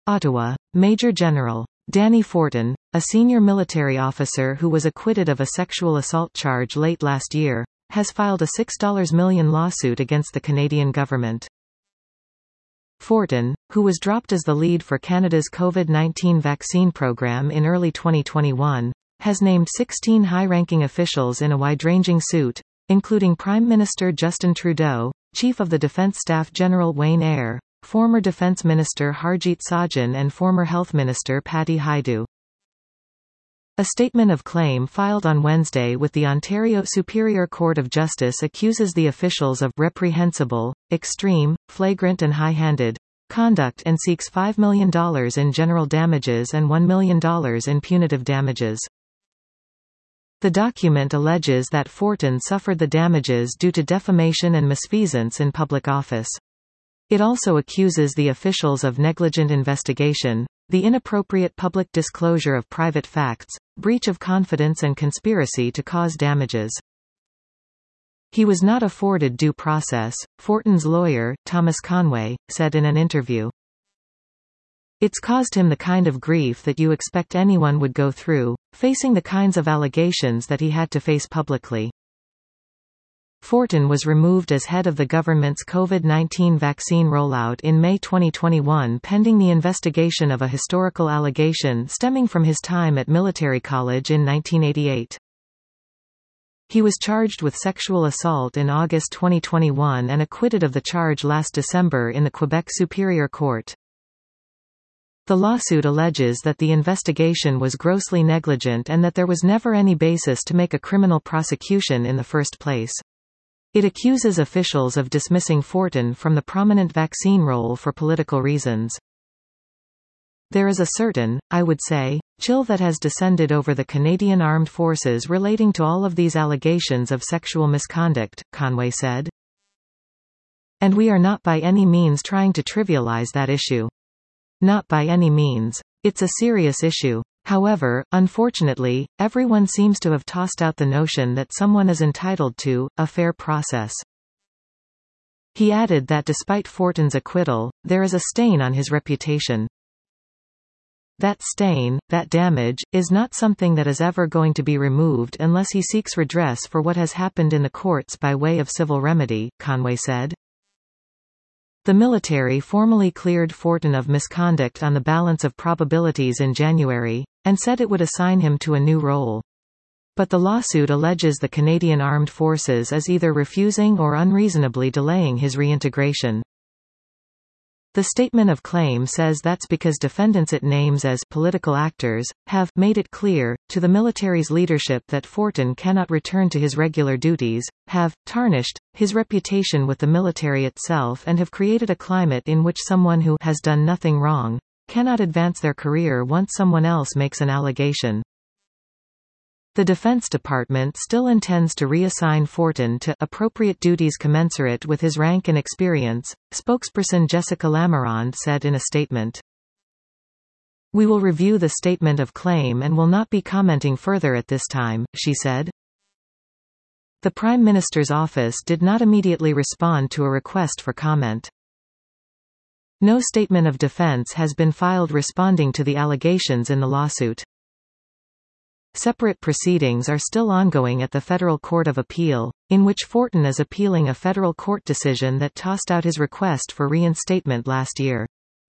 Ottawa. Major General Danny Fortin, a senior military officer who was acquitted of a sexual assault charge late last year, has filed a $6 million lawsuit against the Canadian government. Fortin, who was dropped as the lead for Canada's COVID-19 vaccine program in early 2021, has named 16 high-ranking officials in a wide-ranging suit, including Prime Minister Justin Trudeau, Chief of the Defence Staff General Wayne Eyre, former Defence Minister Harjit Sajjan and former Health Minister Patty Hajdu. A statement of claim filed on Wednesday with the Ontario Superior Court of Justice accuses the officials of reprehensible, extreme, flagrant and high-handed conduct and seeks $5 million in general damages and $1 million in punitive damages. The document alleges that Fortin suffered the damages due to defamation and misfeasance in public office. It also accuses the officials of negligent investigation, the inappropriate public disclosure of private facts, breach of confidence and conspiracy to cause damages. He was not afforded due process, Fortin's lawyer, Thomas Conway, said in an interview. It's caused him the kind of grief that you expect anyone would go through, facing the kinds of allegations that he had to face publicly. Fortin was removed as head of the government's COVID-19 vaccine rollout in May 2021 pending the investigation of a historical allegation stemming from his time at Military College in 1988. He was charged with sexual assault in August 2021 and acquitted of the charge last December in the Quebec Superior Court. The lawsuit alleges that the investigation was grossly negligent and that there was never any basis to make a criminal prosecution in the first place. It accuses officials of dismissing Fortin from the prominent vaccine role for political reasons. There is a certain, I would say, chill that has descended over the Canadian Armed Forces relating to all of these allegations of sexual misconduct, Conway said. And we are not by any means trying to trivialize that issue. Not by any means. It's a serious issue. However, unfortunately, everyone seems to have tossed out the notion that someone is entitled to a fair process. He added that despite Fortin's acquittal, there is a stain on his reputation. That stain, that damage, is not something that is ever going to be removed unless he seeks redress for what has happened in the courts by way of civil remedy, Conway said. The military formally cleared Fortin of misconduct on the balance of probabilities in January, and said it would assign him to a new role. But the lawsuit alleges the Canadian Armed Forces is either refusing or unreasonably delaying his reintegration. The statement of claim says that's because defendants it names as political actors have made it clear to the military's leadership that Fortin cannot return to his regular duties, have tarnished his reputation with the military itself and have created a climate in which someone who has done nothing wrong cannot advance their career once someone else makes an allegation. The Defense Department still intends to reassign Fortin to appropriate duties commensurate with his rank and experience, spokesperson Jessica Lamarande said in a statement. We will review the statement of claim and will not be commenting further at this time, she said. The Prime Minister's office did not immediately respond to a request for comment. No statement of defense has been filed responding to the allegations in the lawsuit. Separate proceedings are still ongoing at the Federal Court of Appeal, in which Fortin is appealing a federal court decision that tossed out his request for reinstatement last year.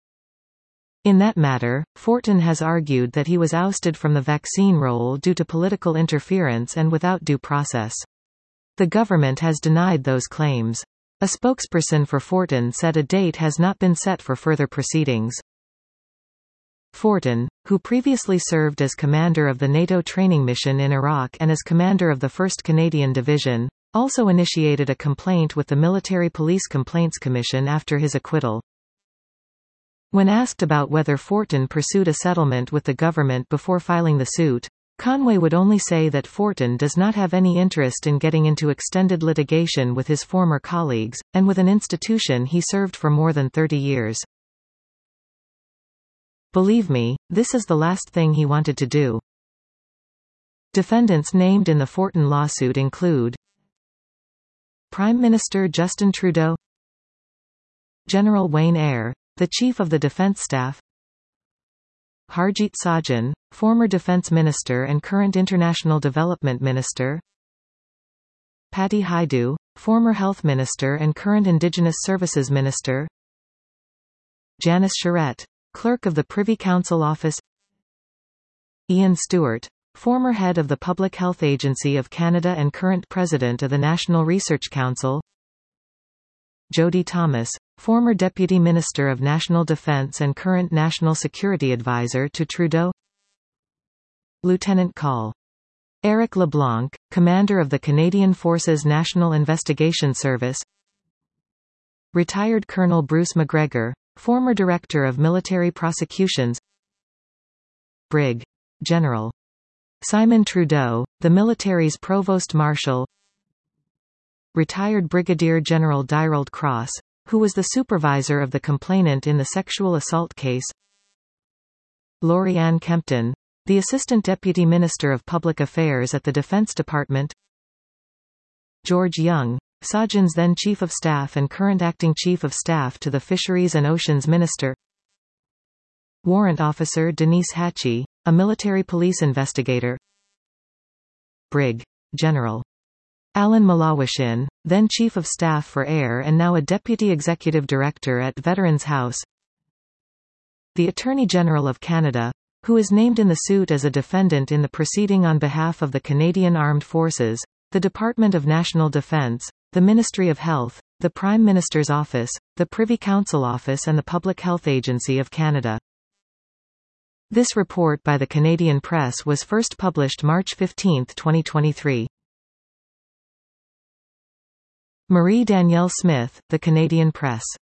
In that matter, Fortin has argued that he was ousted from the vaccine role due to political interference and without due process. The government has denied those claims. A spokesperson for Fortin said a date has not been set for further proceedings. Fortin, who previously served as commander of the NATO training mission in Iraq and as commander of the 1st Canadian Division, also initiated a complaint with the Military Police Complaints Commission after his acquittal. When asked about whether Fortin pursued a settlement with the government before filing the suit, Conway would only say that Fortin does not have any interest in getting into extended litigation with his former colleagues, and with an institution he served for more than 30 years. Believe me, this is the last thing he wanted to do. Defendants named in the Fortin lawsuit include Prime Minister Justin Trudeau, General Wayne Eyre, the Chief of the Defence Staff, Harjit Sajjan, former Defence Minister and current International Development Minister. Patty Hajdu, former Health Minister and current Indigenous Services Minister. Janice Charette, Clerk of the Privy Council Office. Ian Stewart, former head of the Public Health Agency of Canada and current President of the National Research Council. Jody Thomas, former Deputy Minister of National Defence and current National Security Advisor to Trudeau. Lieutenant Col. Eric LeBlanc, Commander of the Canadian Forces National Investigation Service. Retired Colonel Bruce McGregor, former Director of Military Prosecutions. Brig. General. Simon Trudeau, the military's Provost Marshal. Retired Brigadier General Dyrald Cross, who was the supervisor of the complainant in the sexual assault case. Lori Ann Kempton, the Assistant Deputy Minister of Public Affairs at the Defence Department. George Young, Sajjan's then Chief of Staff and current Acting Chief of Staff to the Fisheries and Oceans Minister. Warrant Officer Denise Hatchie, a military police investigator. Brig. General. Alan Malawishin, then Chief of Staff for Air and now a Deputy Executive Director at Veterans House. The Attorney General of Canada, who is named in the suit as a defendant in the proceeding on behalf of the Canadian Armed Forces, the Department of National Defence, the Ministry of Health, the Prime Minister's Office, the Privy Council Office and the Public Health Agency of Canada. This report by the Canadian Press was first published March 15, 2023. Marie Danielle Smith, The Canadian Press.